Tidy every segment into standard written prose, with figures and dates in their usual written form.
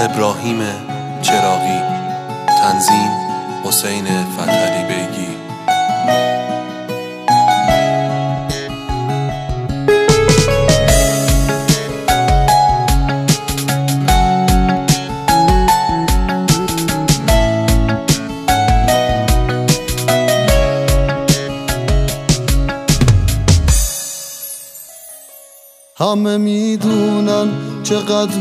ابراهیم چراغی، تنظیم حسین فتحعلی بیگی. همه میدونن چقدر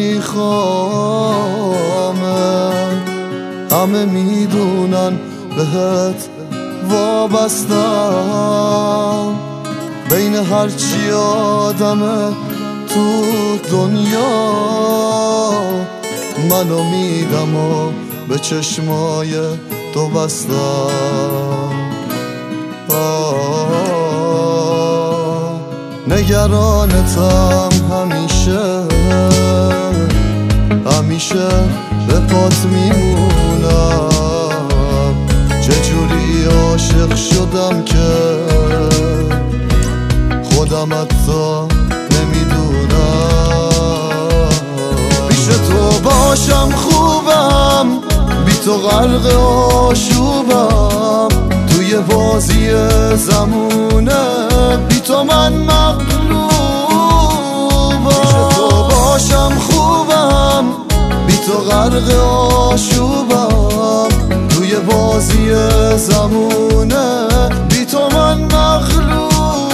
میخوامه، همه میدونن بهت وابستم. بین هرچی آدمه تو دنیا من امیدم و به چشمای تو بستم. نگرانتم همیشه، همیشه به پات میمونم. چجوری عاشق شدم که خودم حتی نمیدونم. پیش تو باشم خوبم، بی تو غرق آشوبم. توی بازی زمونه بی تو من مغلوبم. پیش تو باشم خوبم، بی تو غرق آشوبم. توی بازی زمونه بی تو من مغلوبم.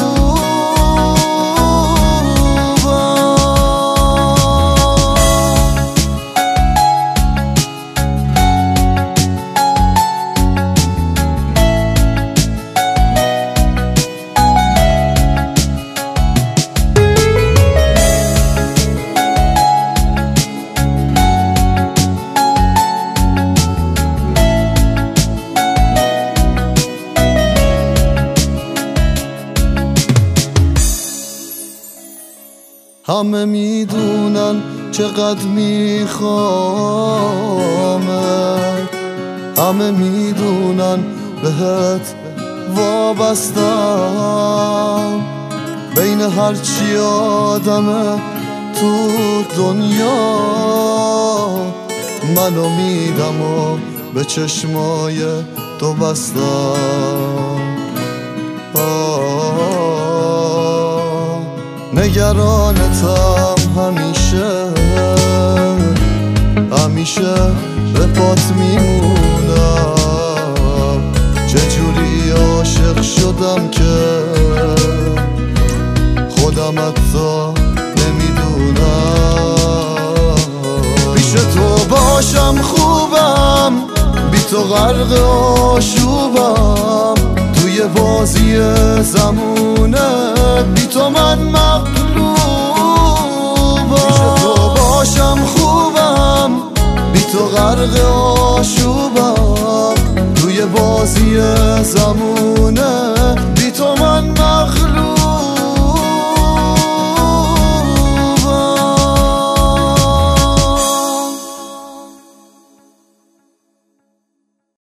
همه میدونن چقدر میخوامه، همه میدونن بهت وابستم. بین هرچی آدمه تو دنیا من امیدم و به چشمای تو بستم. نگرانتم همیشه، همیشه به پات میمونم. چجوری عاشق شدم که خودم حتی نمیدونم. پیش تو باشم خوبم، بی تو غرق آشوبم. توی بازی زمونه بی تو من مغلوبم. پیش تو باشم خوبم، بی تو غرق آشوبم. توی بازی زمونه